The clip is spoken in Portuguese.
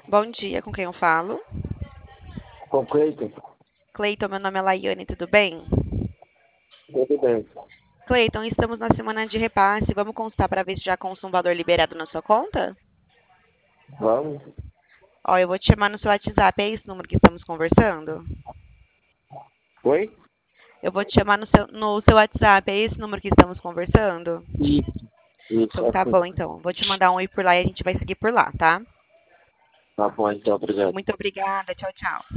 Bom dia, com quem eu falo? Concreito? Cleiton, meu nome é Laiane, tudo bem? Tudo bem. Cleiton, estamos na semana de repasse. Vamos constar para ver se já consta um valor liberado na sua conta? Vamos? Ó, eu vou te chamar no seu WhatsApp, é esse número que estamos conversando? Oi? Eu vou te chamar no seu WhatsApp, é esse número que estamos conversando? Isso. Isso, Então tá assim. bom, então. Vou te mandar um oi por lá e a gente vai seguir por lá, tá? Tá bom, então, obrigado. Muito obrigada, tchau, tchau.